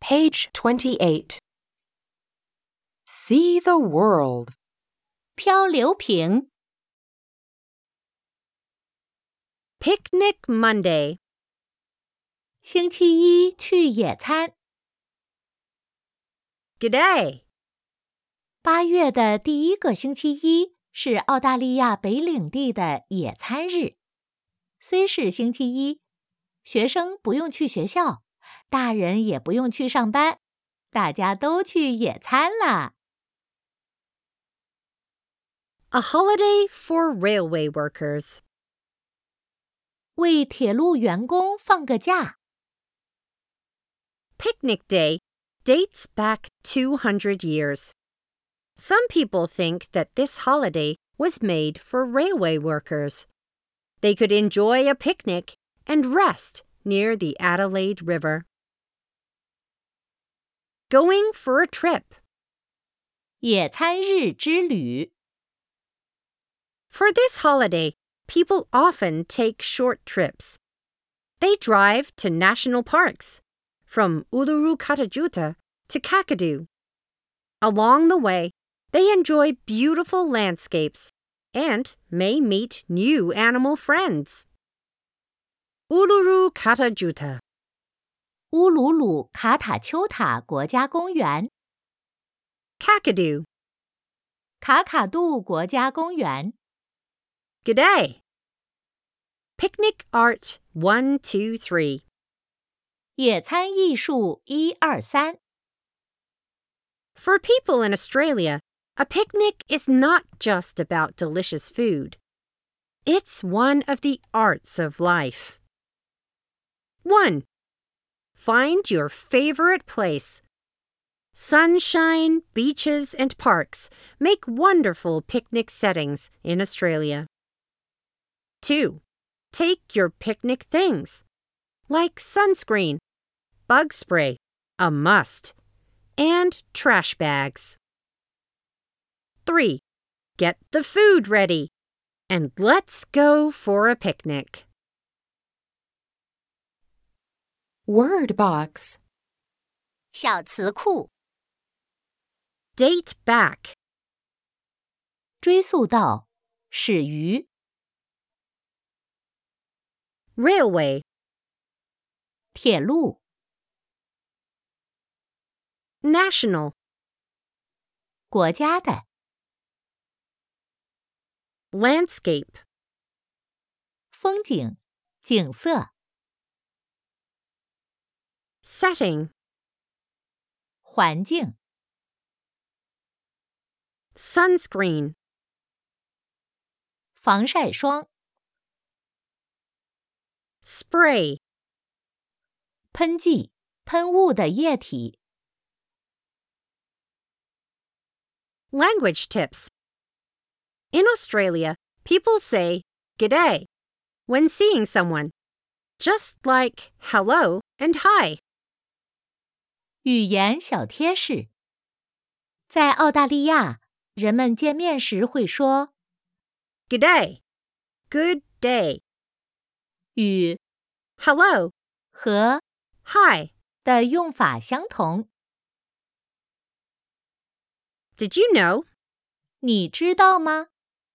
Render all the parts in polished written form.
Page 28. See the world. 漂流瓶 Picnic Monday. 星期一去野餐 G'day. 8月的第一个星期一是澳大利亚北领地的野餐日。虽是星期一，学生不用去学校，大人也不用去上班，大家都去野餐啦。 A holiday for railway workers. 为铁路员工放个假。 Picnic Day dates back 200 years. Some people think that this holiday was made for railway workers. They could enjoy a picnic and rest near the Adelaide River. Going for a trip. 野餐日之旅 For this holiday, people often take short trips. They drive to national parks, from Uluru Kata to Kakadu. Along the way, they enjoy beautiful landscapes and may meet new animal friends. Uluru Kata 乌鲁鲁卡塔丘塔国家公园 Kakadu. 卡卡杜国家公园 G'day. Picnic Art 1, 2, 3. 野餐艺术1、2、3 For people in Australia, a picnic is not just about delicious food. It's one of the arts of life. 1. Find your favorite place. Sunshine, beaches, and parks make wonderful picnic settings in Australia. 2. Take your picnic things, like sunscreen, bug spray, a must, and trash bags. 3. Get the food ready, and let's go for a picnic. Word box. 小词库 Date back. 追溯到始于 Railway. 铁路 National. 国家的 Landscape. 风景景色 Setting. 环境 Sunscreen. 防晒霜 Spray. 喷剂喷雾的液体 Language tips. In Australia, people say "G'day" when seeing someone, just like hello and hi. 语言小贴士在澳大利亚，人们见面时会说 G'day, good day. 与 Hello, 和 hi. 的用法相同。 Did you know? 你知道吗？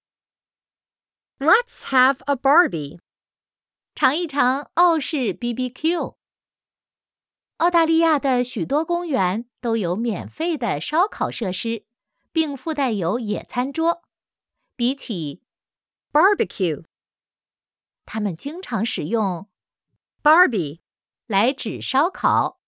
Let's have a Barbie. 尝一尝澳式 BBQ。澳大利亚的许多公园都有免费的烧烤设施，并附带有野餐桌。比起 Barbecue. 他们经常使用 Barbie. 来指烧烤。